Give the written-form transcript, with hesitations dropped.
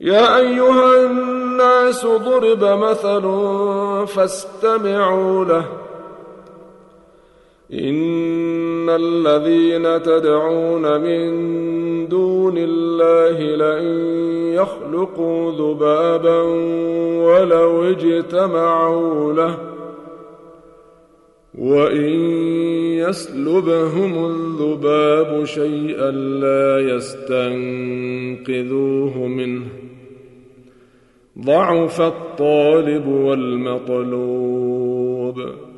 يا أيها الناس ضرب مثل فاستمعوا له إن الذين تدعون من دون الله لن يخلقوا ذبابا ولو اجتمعوا له وإن يسلبهم الذباب شيئا لا يستنقذوه منه ضعف الطالب والمطلوب